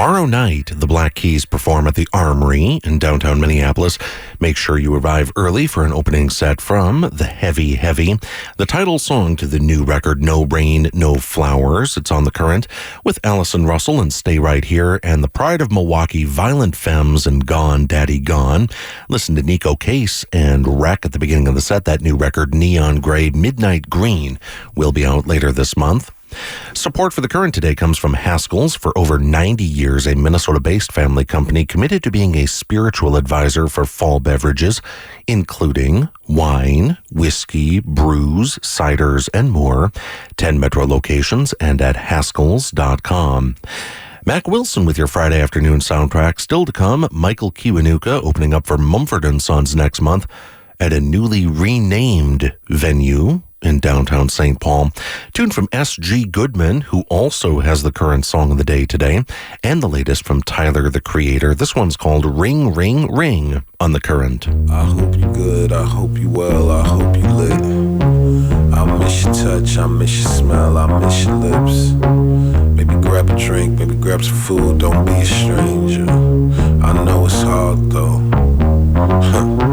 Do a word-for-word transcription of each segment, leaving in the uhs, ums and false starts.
Tomorrow night, the Black Keys perform at the Armory in downtown Minneapolis. Make sure you arrive early for an opening set from The Heavy Heavy, the title song to the new record No Rain, No Flowers. It's on The Current with Allison Russell and Stay Right Here, and the Pride of Milwaukee, Violent Femmes and Gone Daddy Gone. Listen to Nico Case and Wreck at the beginning of the set. That new record, Neon Gray Midnight Green, will be out later this month. Support for The Current today comes from Haskell's. For over ninety years, a Minnesota-based family company committed to being a spiritual advisor for fall beverages, including wine, whiskey, brews, ciders, and more. ten Metro locations and at haskells dot com. Mac Wilson with your Friday afternoon soundtrack. Still to come, Michael Kiwanuka opening up for Mumford and Sons next month at a newly renamed venue in downtown Saint Paul. Tune from S G Goodman, who also has the current song of the day today, and the latest from Tyler, the Creator. This one's called Ring, Ring, Ring on The Current. I hope you good, I hope you well, I hope you lit. I miss your touch, I miss your smell, I miss your lips. Maybe grab a drink, maybe grab some food, don't be a stranger. I know it's hard though. Huh.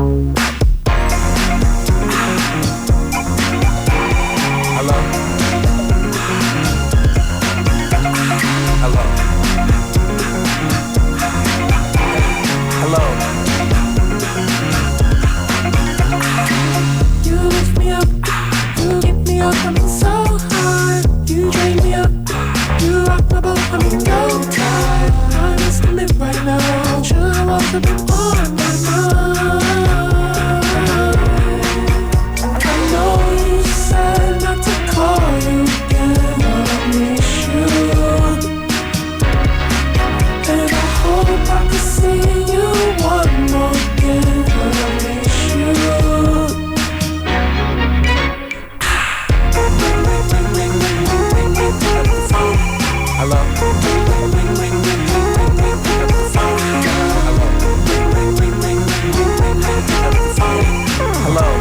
Hello. Hello. Hello. You lift me up, you get me up, I'm so high. You drain me up, you rock my boat, I'm in no time. I just live right now, sure I walk up and on my mind. I know you said not to call you again, but I miss you. And I hope I can see you one more again, but I miss you. Hello. Hello.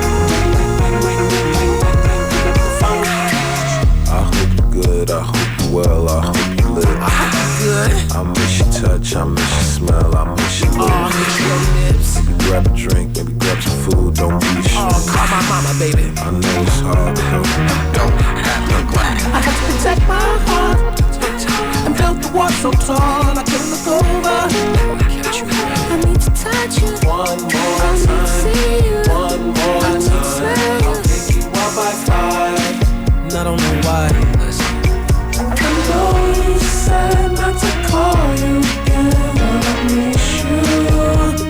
I hope you good, I hope you well, I hope you lit. I hope you good. I miss your touch, I miss your smell, I miss your lips. Oh, miss your lips. Maybe grab a drink, maybe grab some food, don't be shy. Oh, call my mama, baby. I know it's hard, but don't have no glass. I have to protect my heart and build the wall so tall I can look over. I need to touch you One more I need to time, see you one more I need to time. smell you. I'll pick you up by five. And I don't know why. Listen. I know you said not to call you again, but I miss you.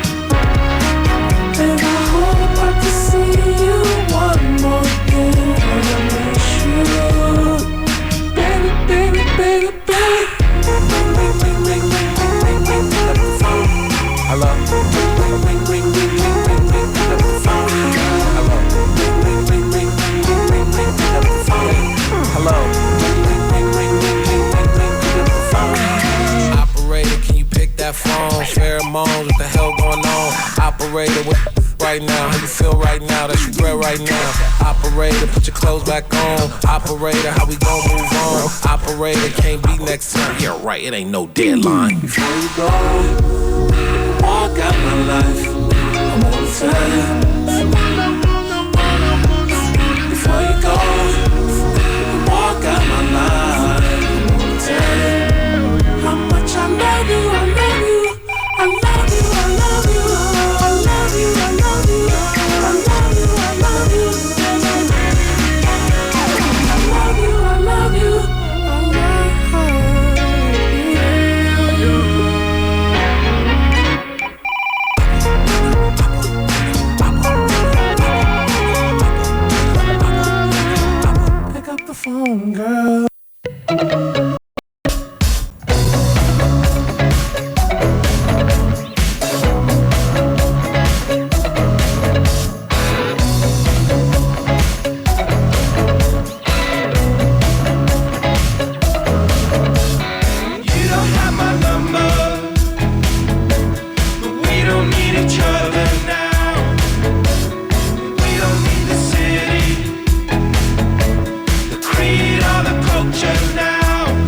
And I hope I can see you one more again, but I miss you. Baby, baby, baby, baby. Ring, ring, ring, ring, ring, ring, ring, ring, pick up the phone. Hello. Ring, ring, ring, ring, ring, ring, ring, pick up the phone. Hello. Ring, ring, ring, ring, ring, ring, ring, ring, pick up the phone. Hello. Ring, ring, ring, ring, ring, ring, ring, ring, pick up the phone. Operator, can you pick that phone? Pheromones, what the hell going on? Operator, what right now? How you feel right now? That's regret right now. Operator, put your clothes back on. Operator, how we gon' move on? Operator, can't be next time. Yeah, right, it ain't no deadline. Before you go, walk out my life. I won't turn. Before you go, walk out my life. I won't turn. How much I love you, I love you, I love you, I love you, I love you, I love you, I love you, I love you, I love you, I love you, I love you. Pick up the phone, girl. Creed or the culture now.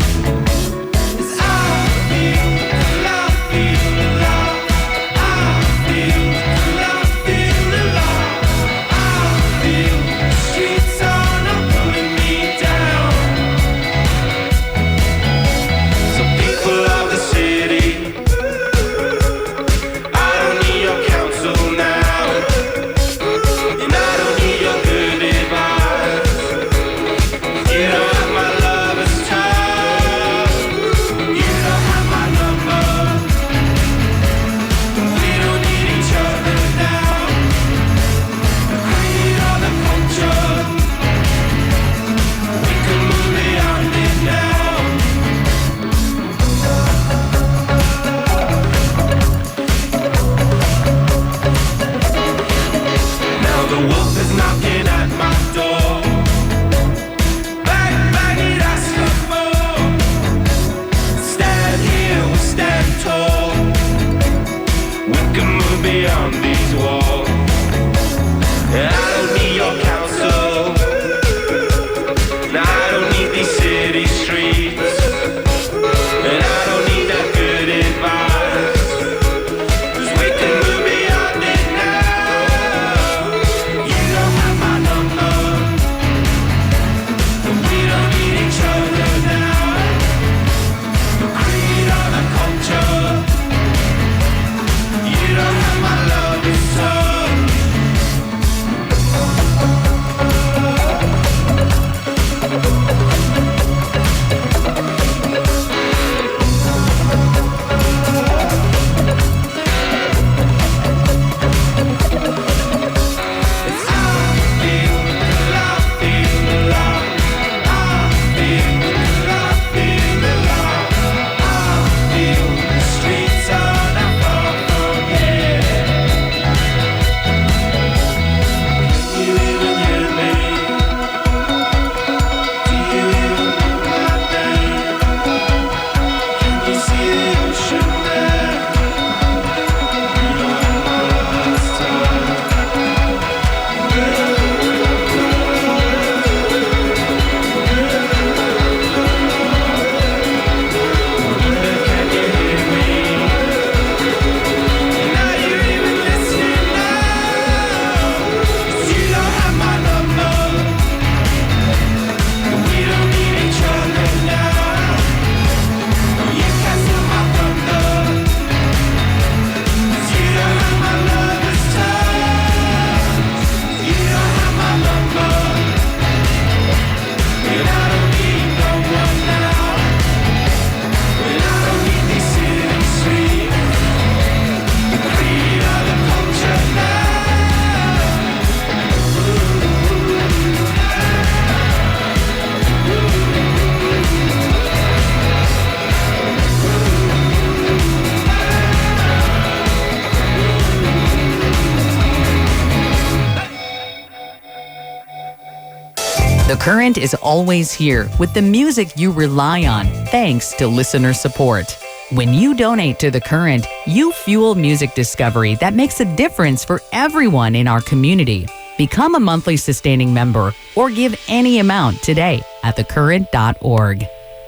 Current is always here with the music you rely on, thanks to listener support. When you donate to The Current, you fuel music discovery that makes a difference for everyone in our community. Become a monthly sustaining member or give any amount today at the current dot org.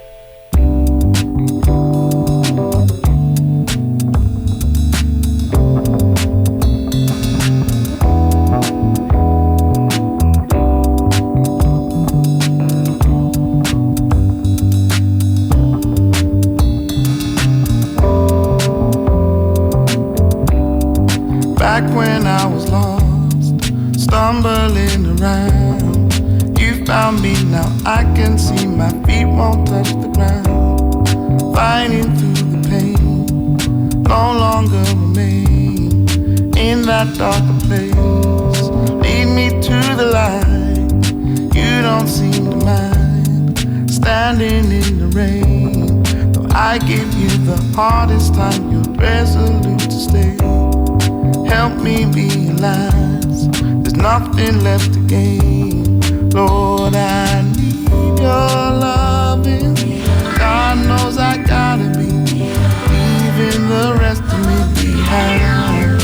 Back when I was lost, stumbling around, you found me. Now I can see my feet won't touch the ground. Fighting through the pain, no longer remain in that darker place. Lead me to the light, you don't seem to mind. Standing in the rain, though I give you the hardest time, you're resolute to stay. Help me realize there's nothing left to gain. Lord, I need your loving. God knows I gotta be leaving the rest of me behind.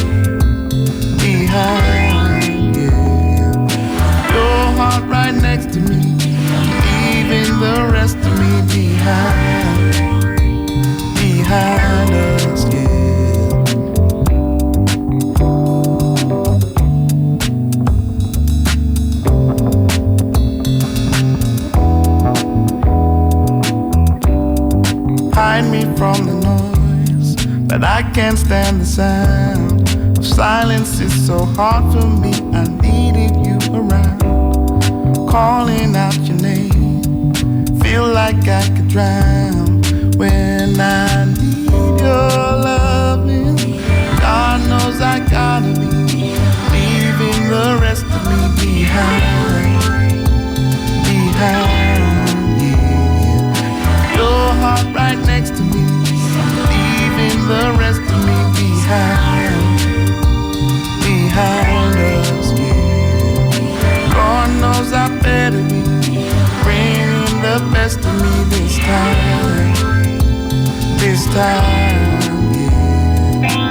Behind, yeah. Your heart right next to me, leaving the rest of me behind. Behind us, yeah. Hide me from the noise, but I can't stand the sound of silence. It's so hard for me, I needed you around. Calling out your name, feel like I could drown when I need your loving. God knows I gotta be leaving the rest of me behind. Behind, yeah. Your heart right next to me, leaving the rest of me behind. Behind us, yeah. God knows I better be bringing the best of me this time. This time, yeah.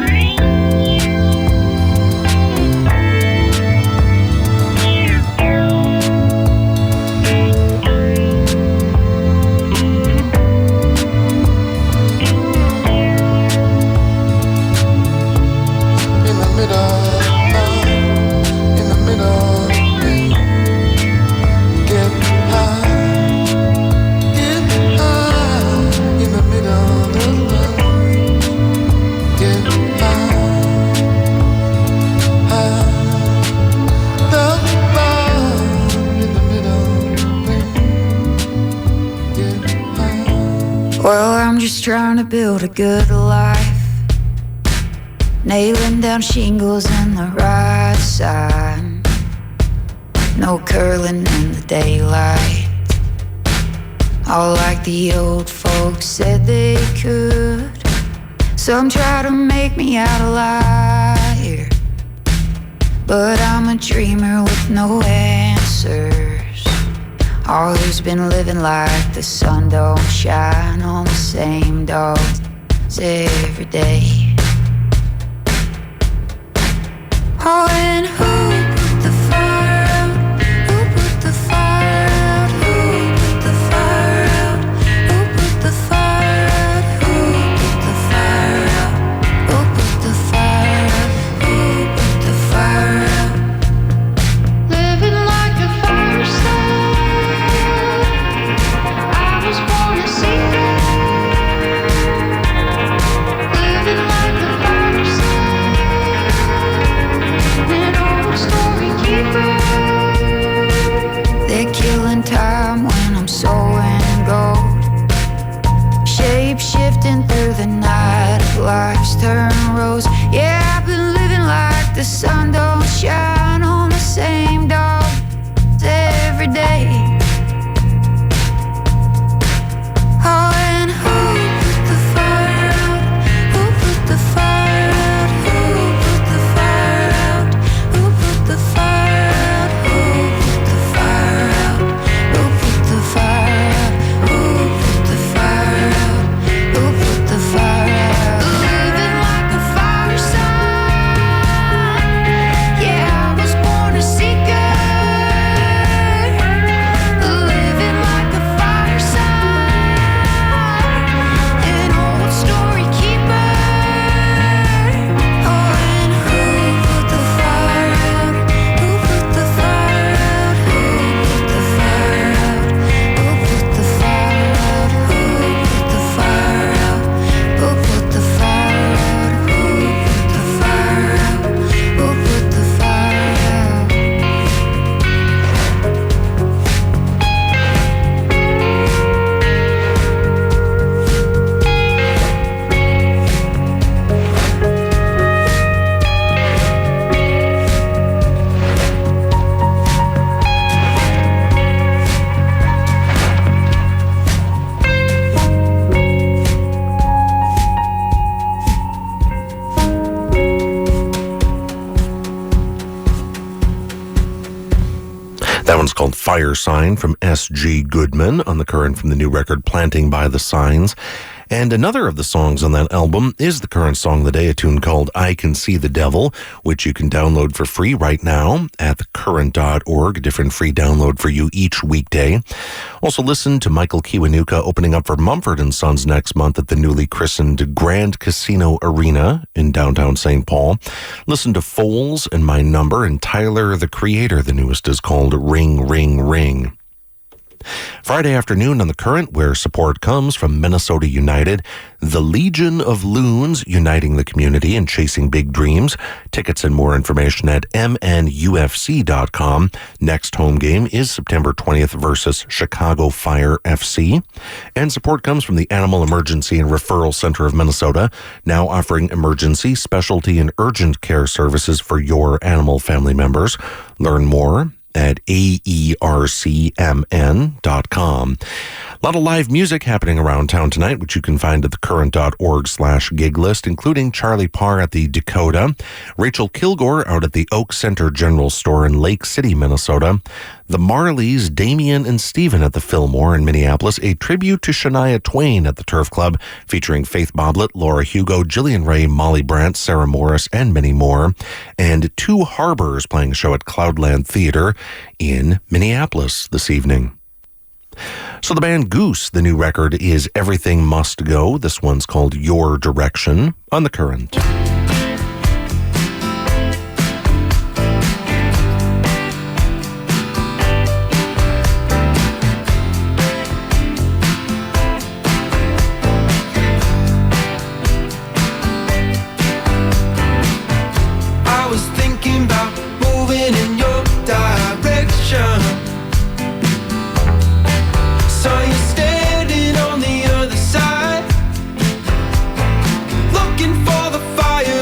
Well, I'm just trying to build a good life, nailing down shingles in the right side, no curling in the daylight, all like the old folks said they could. Some try to make me out a liar, but I'm a dreamer with no answers. All who's been living like the sun don't shine on the same dogs every day. Oh, and who put the fire out? Who put the fire out? Who put the fire out? Who put the fire out? Who put the fire out? Who put the fire out? Who put the fire out? Living like a fire star. I was born a secret. Living like a fire star. And all Fire Sign from S G Goodman on the current from the new record Planting by the Signs. And another of the songs on that album is the current song of the day, a tune called I Can See the Devil, which you can download for free right now at the current dot org, a different free download for you each weekday. Also listen to Michael Kiwanuka opening up for Mumford and Sons next month at the newly christened Grand Casino Arena in downtown Saint Paul. Listen to Foles and My Number and Tyler, the Creator. The newest is called Ring, Ring, Ring. Friday afternoon on the current, where support comes from Minnesota United, the Legion of Loons uniting the community and chasing big dreams. Tickets and more information at m n u f c dot com. Next home game is September twentieth versus Chicago Fire F C. And support comes from the Animal Emergency and Referral Center of Minnesota, now offering emergency, specialty, and urgent care services for your animal family members. Learn more at A E R C M N dot com. A lot of live music happening around town tonight, which you can find at the current dot org slash gig list, including Charlie Parr at the Dakota, Rachel Kilgore out at the Oak Center General Store in Lake City, Minnesota, the Marleys, Damien and Stephen at the Fillmore in Minneapolis, a tribute to Shania Twain at the Turf Club, featuring Faith Boblet, Laura Hugo, Jillian Ray, Molly Brandt, Sarah Morris, and many more, and Two Harbors playing a show at Cloudland Theater in Minneapolis this evening. So the band Goose, the new record is Everything Must Go. This one's called Your Direction on the current. I was thinking about moving in your direction. Saw you standing on the other side, looking for the fire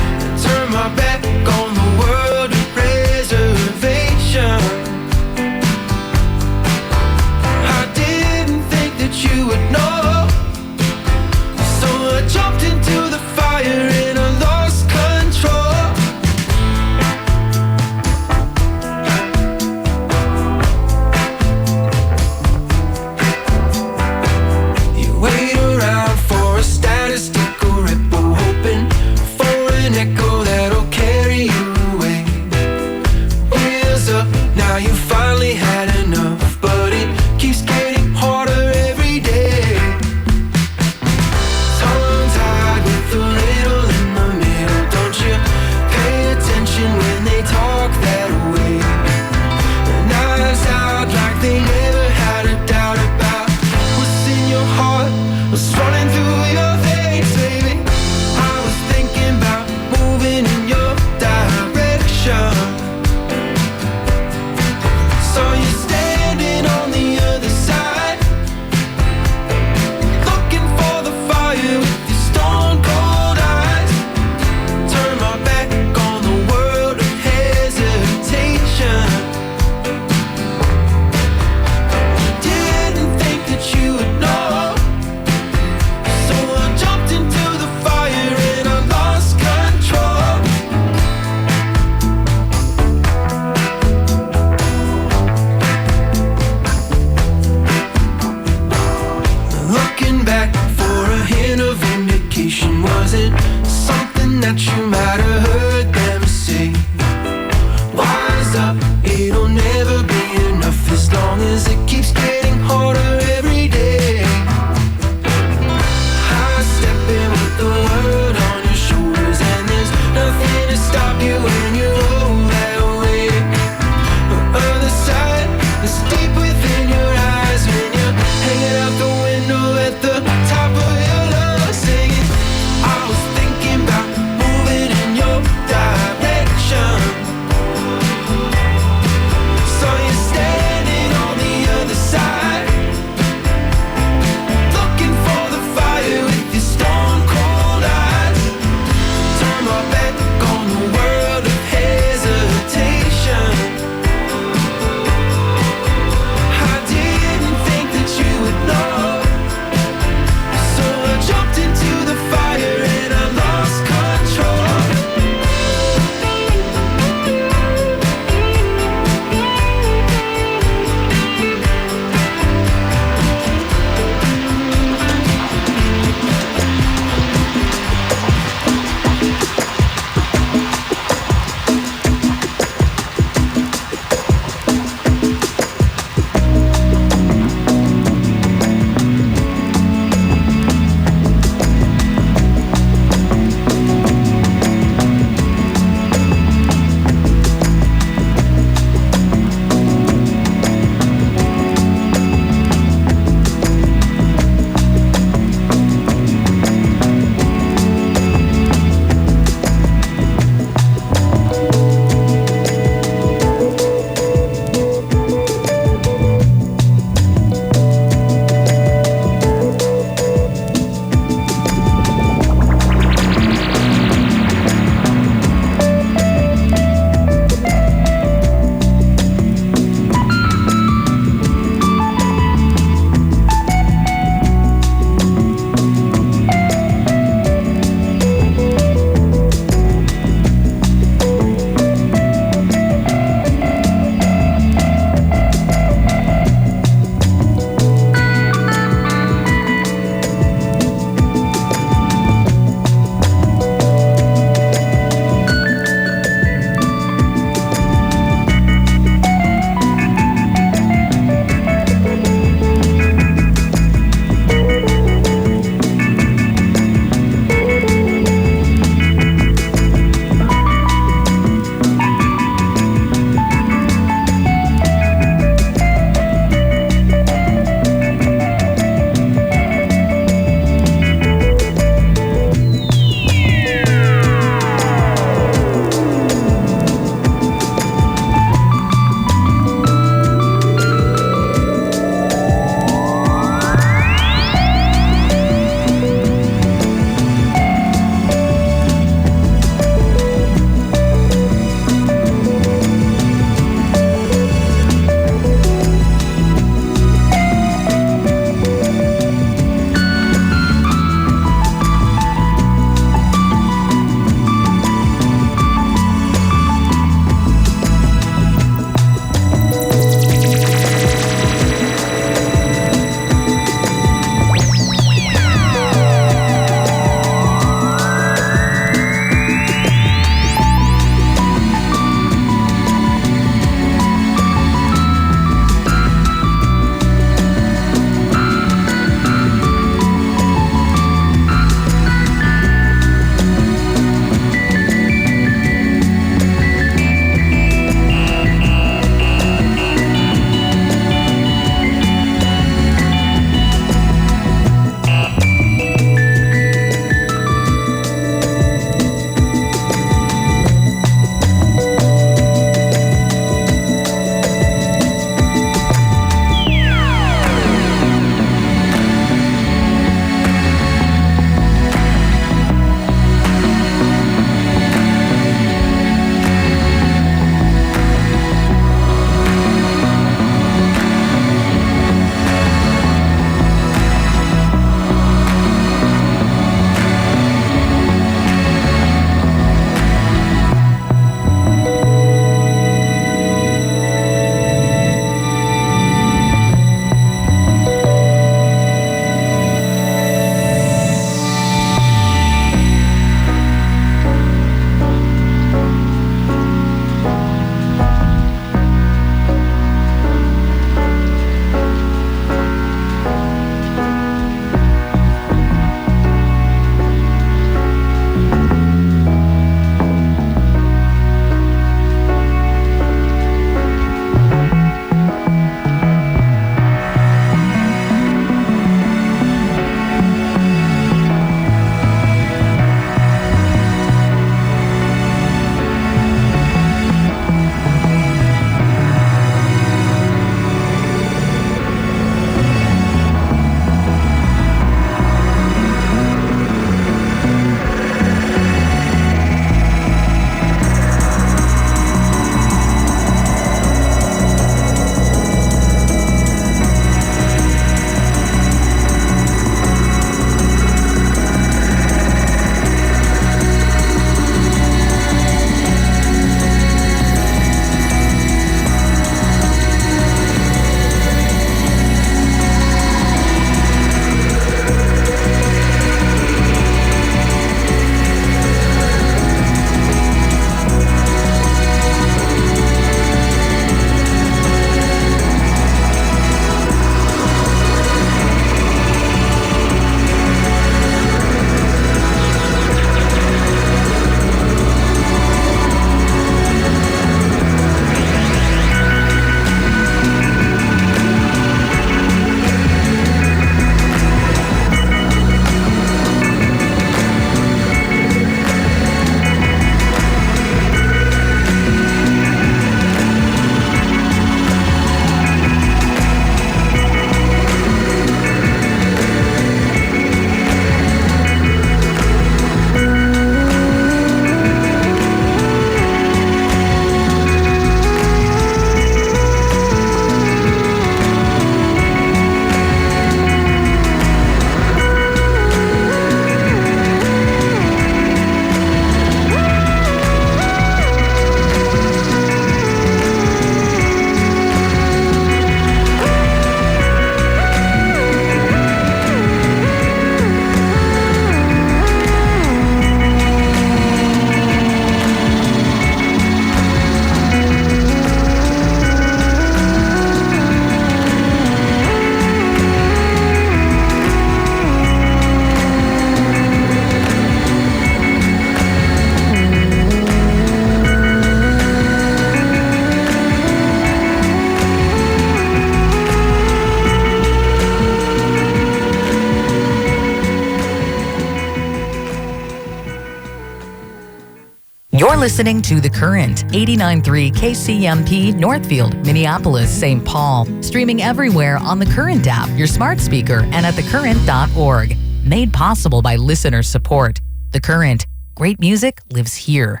listening to The Current, eighty-nine point three K C M P, Northfield, Minneapolis, Saint Paul. Streaming everywhere on the Current app, your smart speaker, and at the current dot org. Made possible by listener support. The Current. Great music lives here.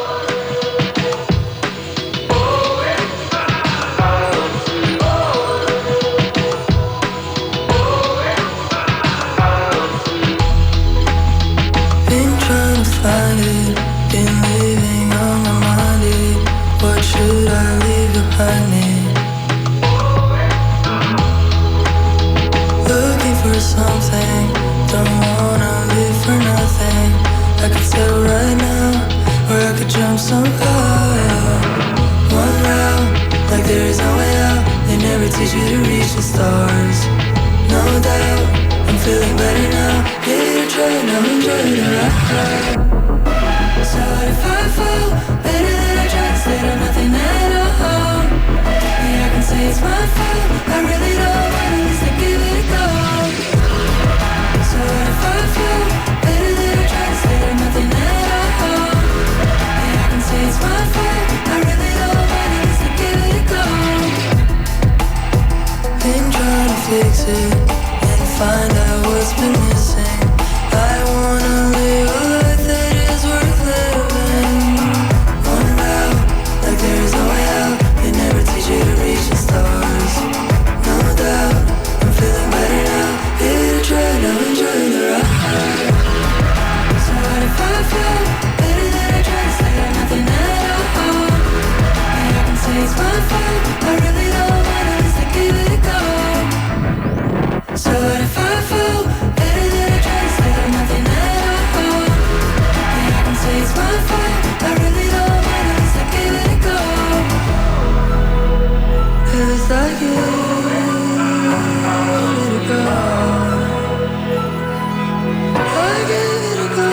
Find it, been living on my mind. What should I leave behind me? Looking for something, don't wanna live for nothing. I could settle right now, or I could jump so high. One route, like there is no way out. They never teach you to reach the stars. No doubt, I'm feeling better now. Yeah, try now, enjoy the ride. So what if I fall better than I tried? Instead of nothing at all. Yeah, I can say it's my fault. I really don't want at least to give it a go. So what if I fall better than I tried? Instead of nothing at all. Yeah, I can say it's my fault. I really don't want at least to give it a go. Been trying to fix it and find out what's been missing. I wanna live a life that is worth living. One route, like there is no way out. They never teach you to reach the stars. No doubt, I'm feeling better now. Here to try, now enjoy the ride. So what if I feel better than I tried? Instead of nothing at all. Yeah, I can say it's my fault. I really don't want at least to give it a go. So what if I feel better than I tried? Instead of nothing at all. Yeah, I can say it's my fault. I really don't want at least to give it a go. It was like you let it go. I gave it a go.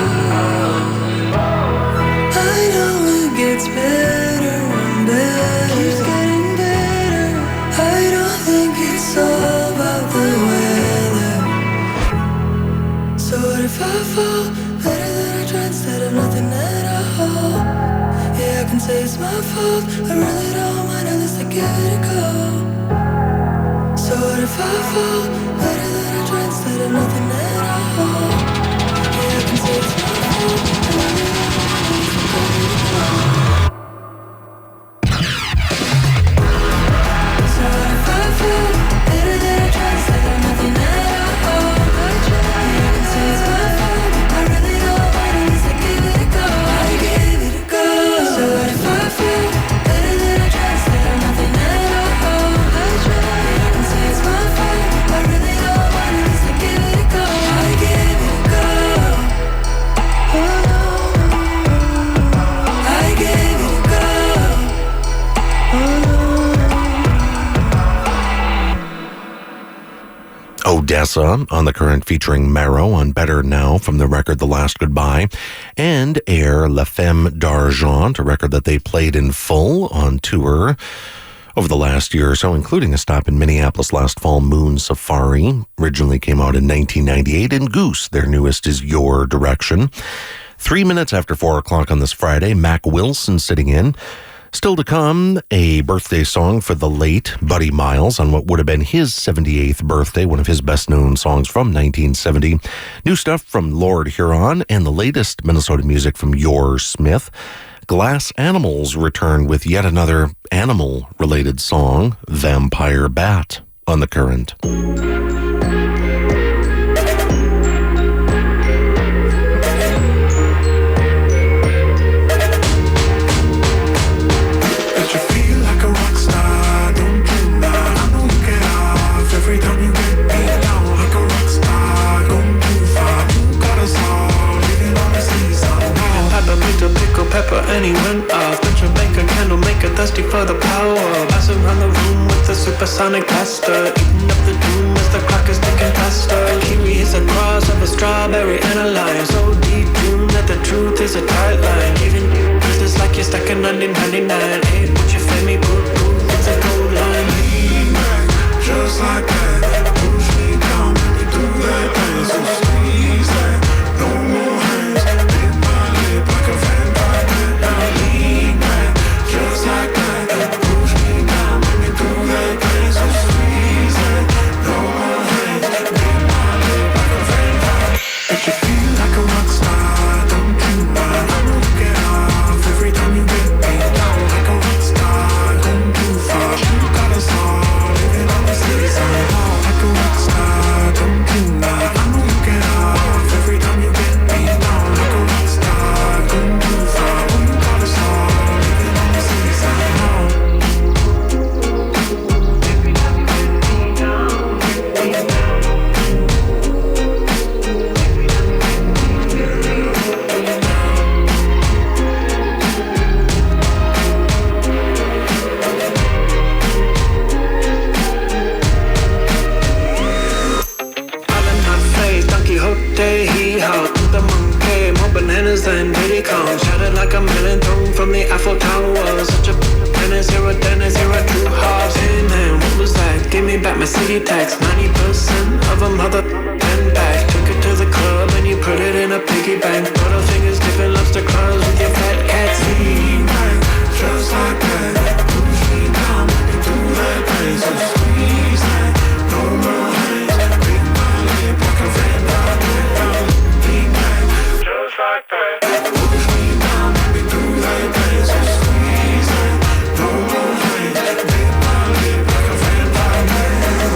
I know it gets better and better. Keeps getting better. I don't think it's all about the weather. So what if I fall better than I tried? Instead of nothing at all. Yeah, I can say it's my fault. I really don't mind, at least I give it a go. So what if I fall better than I tried? Instead of nothing at all. Yeah, I can say it's my fault. I really don't mind, at least I give it a go. So what if I fall better than I tried? Instead of nothing at all. Yeah, I can say it's my fault. I really don't mind, at least I give it a go. I gave it a go. So what if I fall better than I tried? Instead of nothing at all. Yeah, I can say it's my fault. I really don't mind, at least I give it a go. I gave it a go. Oh, I gave it a go. Odessa on The Current featuring Marrow on Better Now from the record The Last Goodbye, and Air La Femme d'Argent, a record that they played in full on tour over the last year or so, including a stop in Minneapolis last fall, Moon Safari. Originally came out in nineteen ninety-eight, and Goose, their newest, is Your Direction. Three minutes after four o'clock on this Friday, Mac Wilson sitting in. Still to come, a birthday song for the late Buddy Miles on what would have been his seventy-eighth birthday, one of his best-known songs from nineteen seventy. New stuff from Lord Huron, and the latest Minnesota music from Yor Smith. Glass Animals return with yet another animal-related song, Vampire Bat, on The Current. Pepper and he went off. The Jamaica candle maker thirsty for the power. Pass around the room with the supersonic blaster. Eating up the doom as the clock is ticking faster. Kiwi is a cross of a strawberry and a lime. So detuned that the truth is a tight line. Giving you business like you're stuck in nineteen ninety-nine. Hey, would you feel me? Boo, boo, it's a gold line. Lean back, just like that. Push me down, let me do that dance. So squeeze that, no more hands. Hit my lip like a vampire. city tax. Ninety percent of a mother pen back. Took it to the club and you put it in a piggy bank. Middle fingers dipping lobster claws with your fat cat. Lean back, just like that. Push me down, let me do that thing. So squeeze that, no more hands. Big body, back a fan down, down. Lean back, just like that. Push me down, let me do that thing. So squeeze that, no more hands. Big body, back a fan down, down.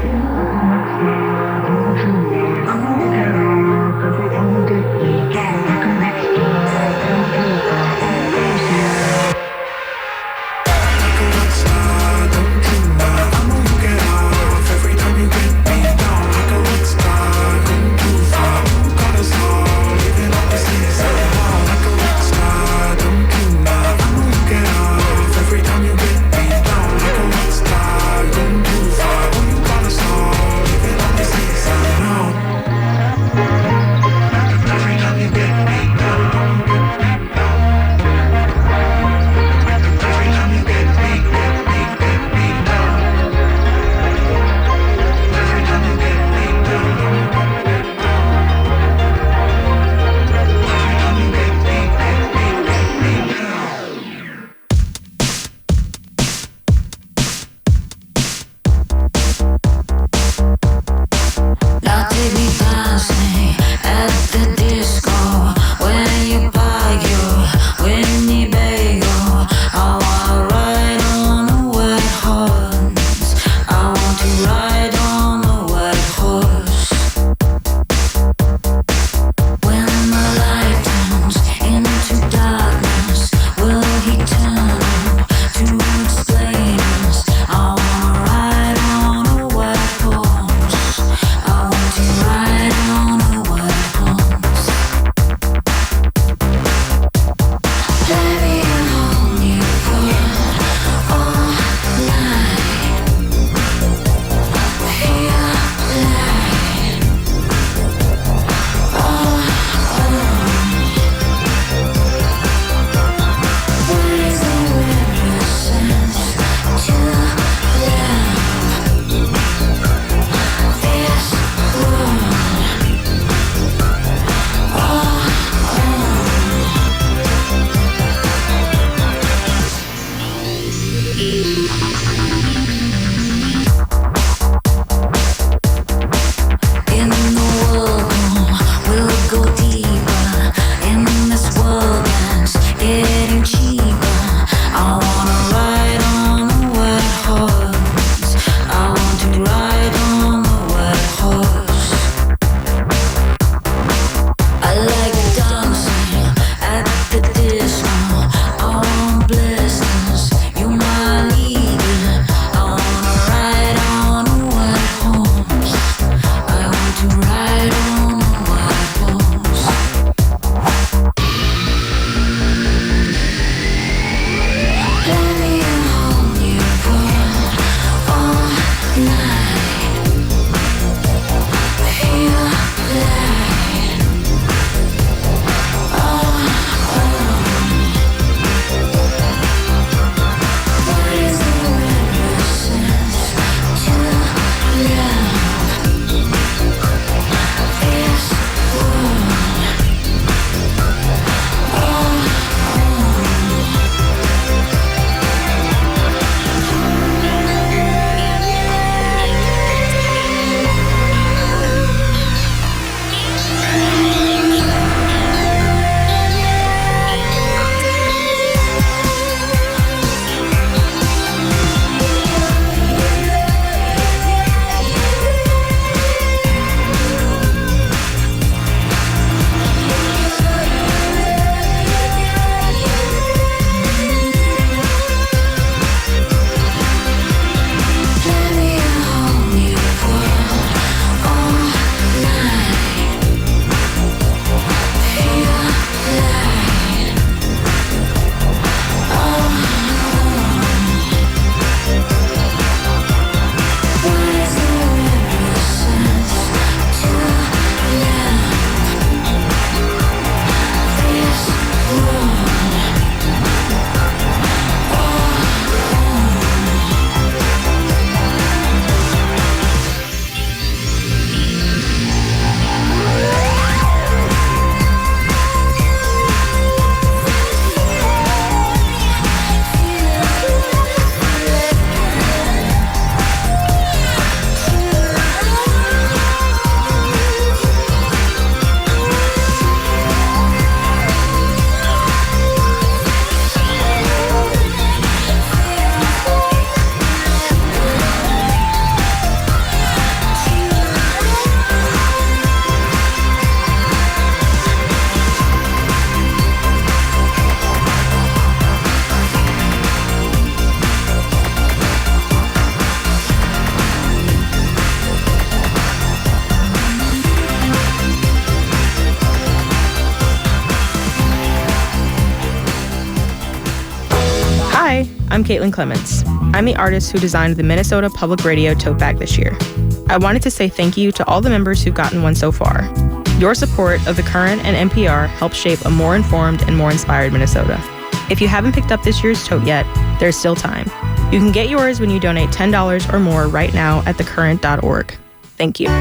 I'm Caitlin Clements. I'm the artist who designed the Minnesota Public Radio tote bag this year. I wanted to say thank you to all the members who've gotten one so far. Your support of The Current and N P R helps shape a more informed and more inspired Minnesota. If you haven't picked up this year's tote yet, there's still time. You can get yours when you donate ten dollars or more right now at the current dot org. Thank you.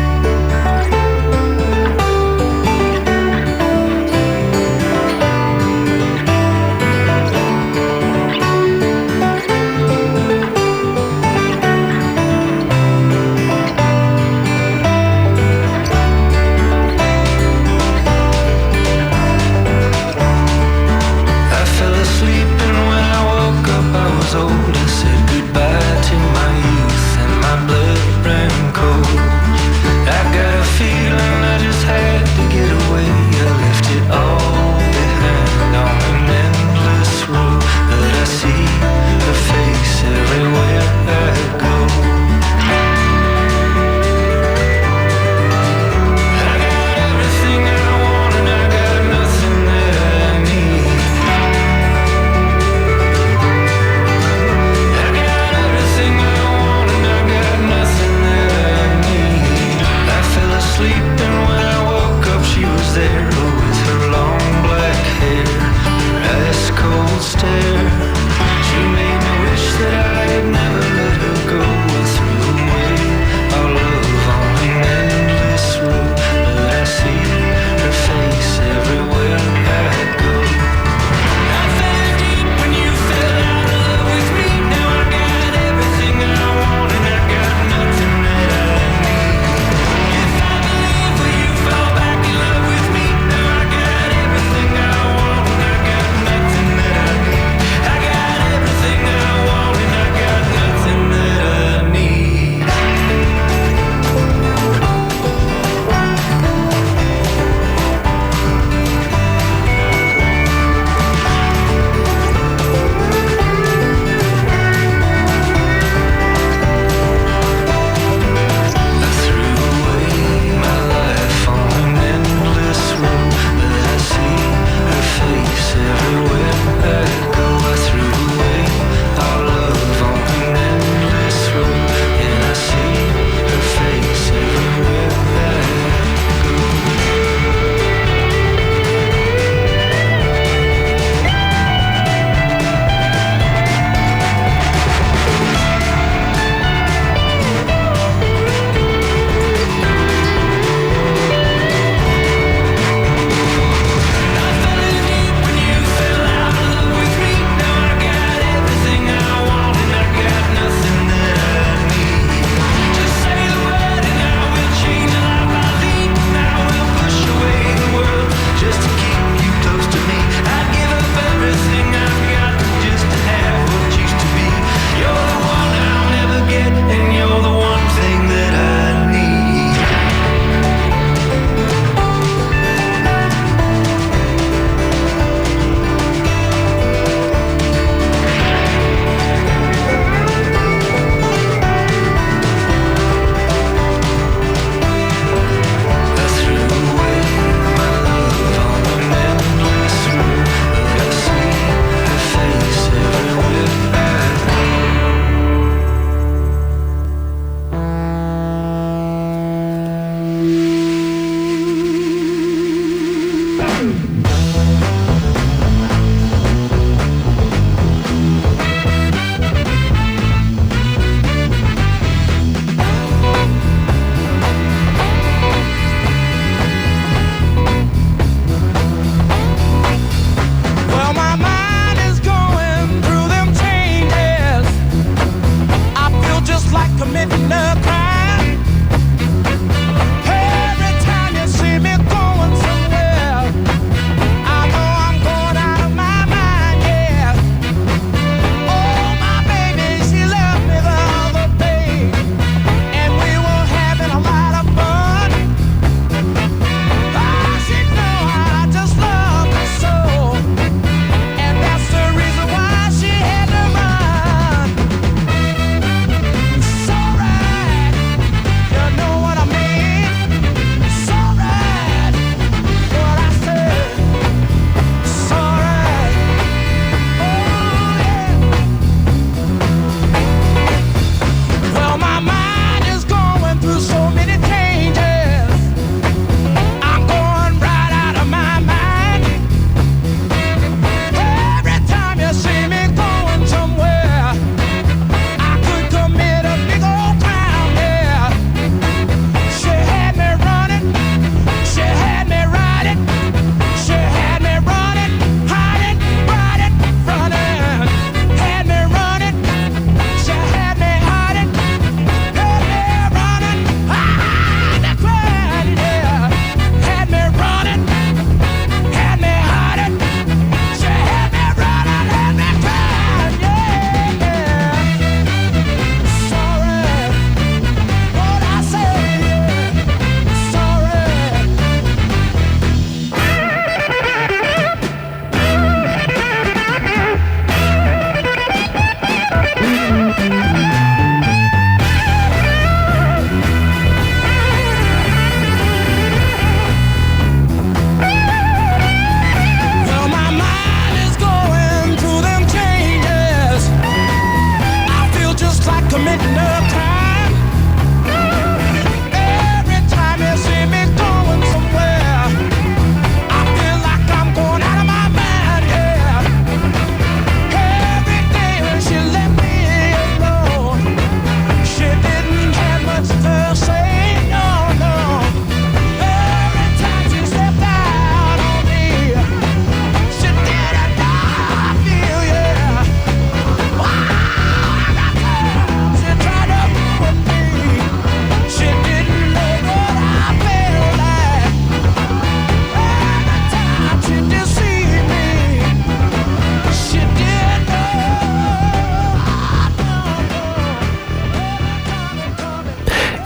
Said goodbye to my youth and my blood ran cold. I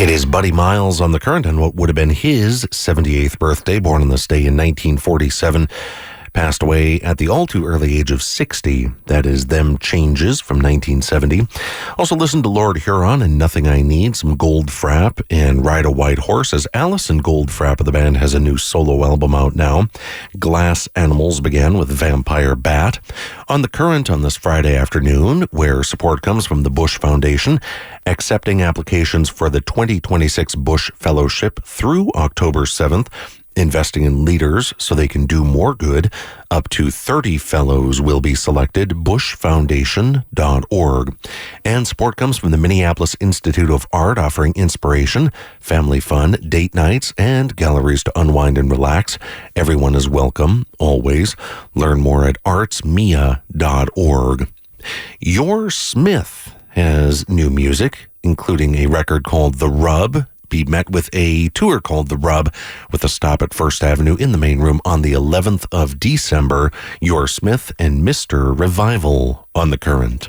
It is Buddy Miles on the Current on what would have been his seventy-eighth birthday, born on this day in nineteen forty-seven. Passed away at the all too early age of sixty. That is Them Changes from nineteen seventy. Also listen to Lord Huron and Nothing I Need, some Goldfrapp, and Ride a White Horse, as Alison Goldfrapp of the band has a new solo album out now. Glass Animals began with Vampire Bat. On the Current on this Friday afternoon, where support comes from the Bush Foundation, accepting applications for the twenty twenty-six Bush Fellowship through October seventh. Investing in leaders so they can do more good. Up to thirty fellows will be selected. bush foundation dot org. And support comes from the Minneapolis Institute of Art, offering inspiration, family fun, date nights, and galleries to unwind and relax. Everyone is welcome, always. Learn more at arts mia dot org. Your Smith has new music, including a record called The Rub. Be met with a tour called The Rub, with a stop at First Avenue in the main room on the eleventh of December. Your Smith and Mister Revival on the Current.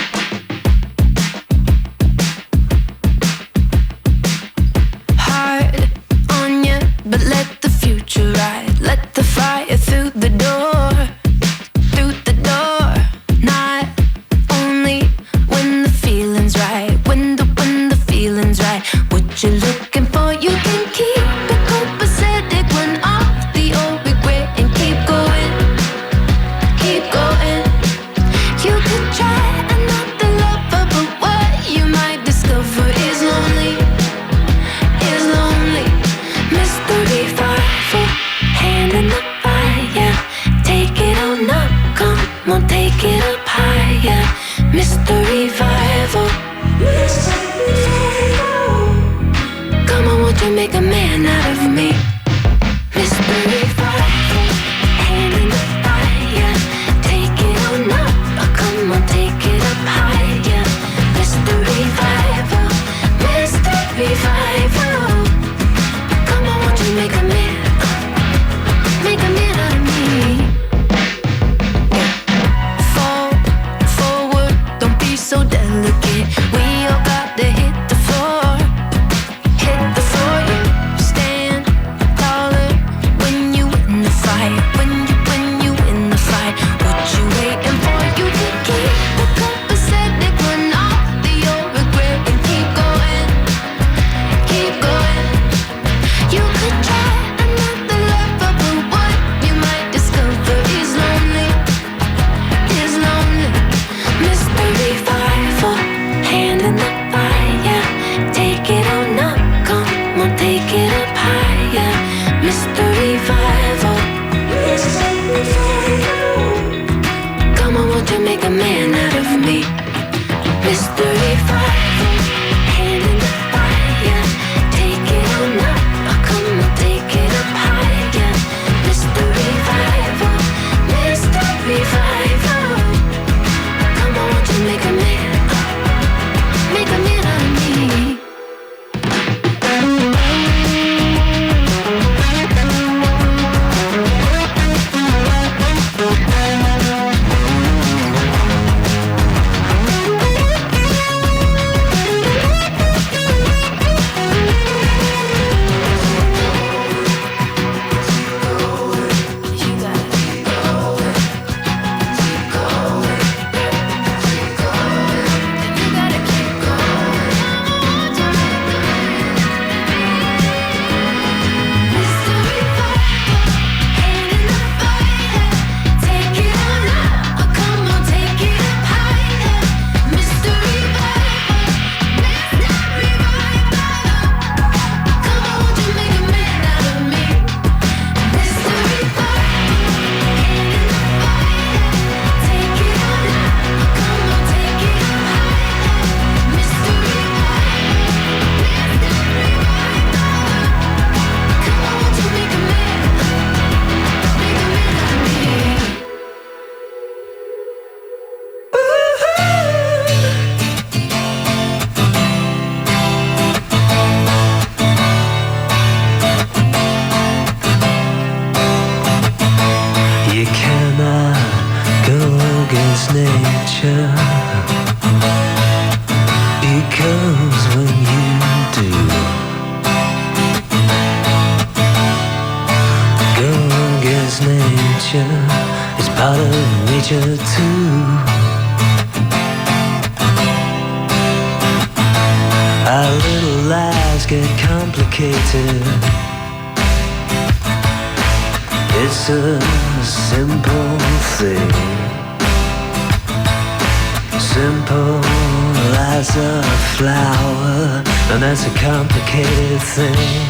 Hard on you, but let the future ride. Let the fire through the door, through the door. Not only when the feeling's right, when the when the feeling's right. What you're looking for, you can keep the copacetic one off the old regret and keep going, keep going. You could try another lover, but what you might discover is lonely, is lonely. Mystery Revival, hand in the fire. Take it on up, come on, take it up higher. Mystery Revival, Mystery Revival. Come on, won't you make a man out of me? Mystery Revival, hand in the fire. Take it on up, oh, come on, take it up higher. Mystery Revival, Mystery Revival. Come on, won't you make a man, make a man out of me? Fall forward, don't be so delicate. We all got to hit the floor. Hit the floor, you stand nature is part of nature too. Our little lives get complicated. It's a simple thing, simple as a flower, and that's a complicated thing.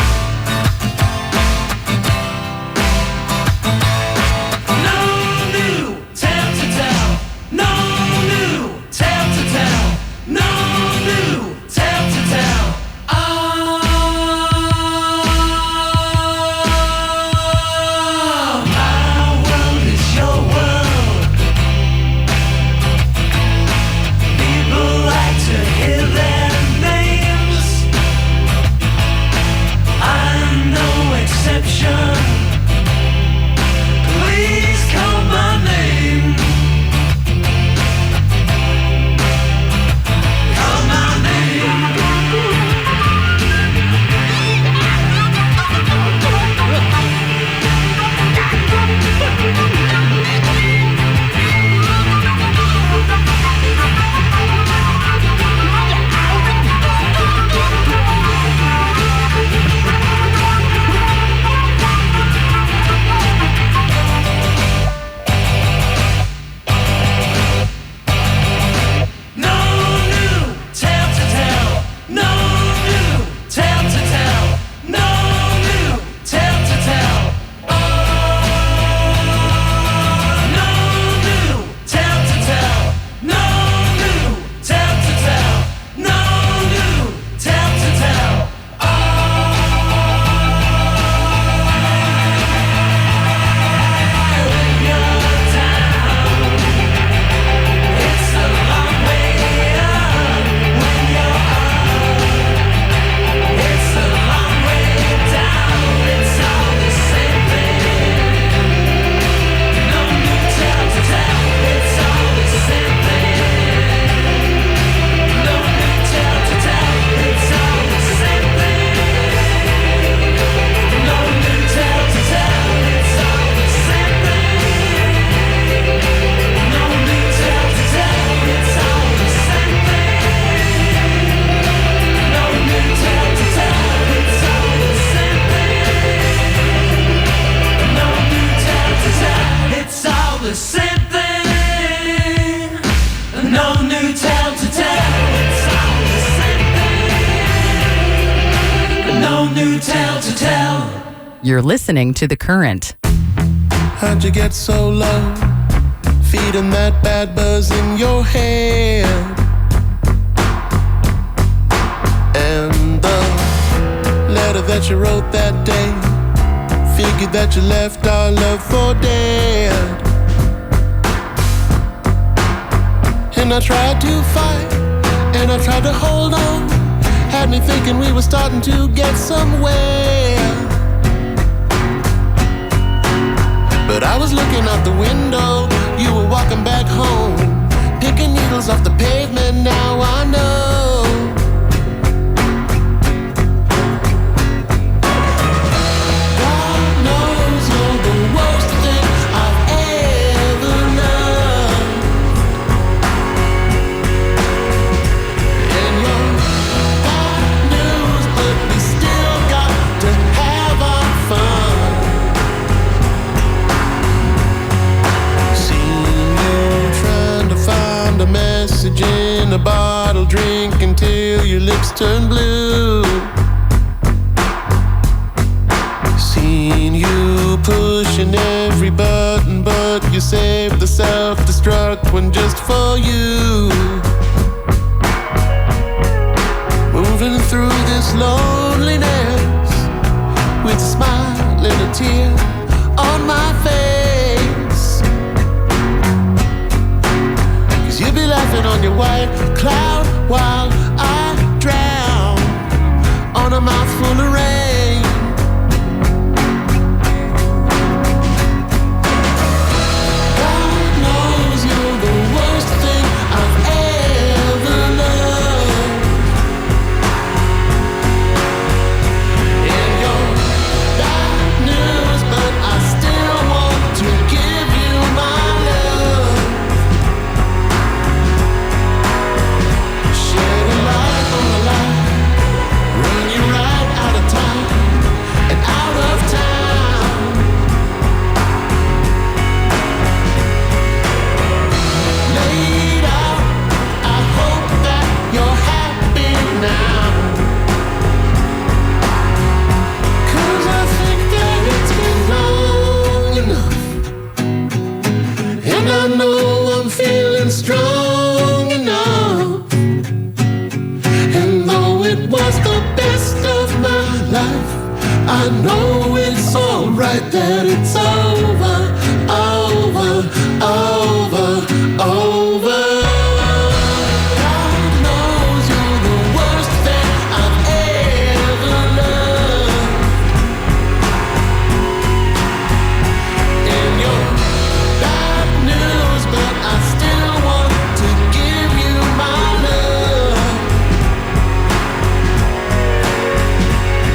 You're listening to The Current. How'd you get so low? Feeding that bad buzz in your head. And the letter that you wrote that day, figured that you left our love for dead. And I tried to fight, and I tried to hold on. Had me thinking we were starting to get somewhere. But I was looking out the window, you were walking back home, picking needles off the pavement, now I know. God knows you're the worst thing I've ever known. And you're bad news, but we still got to have our fun. Find a message in a bottle, drink until your lips turn blue. Seen you pushing every button, but you saved the self-destruct one just for you. Moving through this loneliness with a smile and a tear on my face. You'll be laughing on your white cloud while I drown on a mouthful of rain. God knows you're the worst thing I've ever loved. And you're bad news, but I still want to life. I know it's alright that it's over, over, over, over.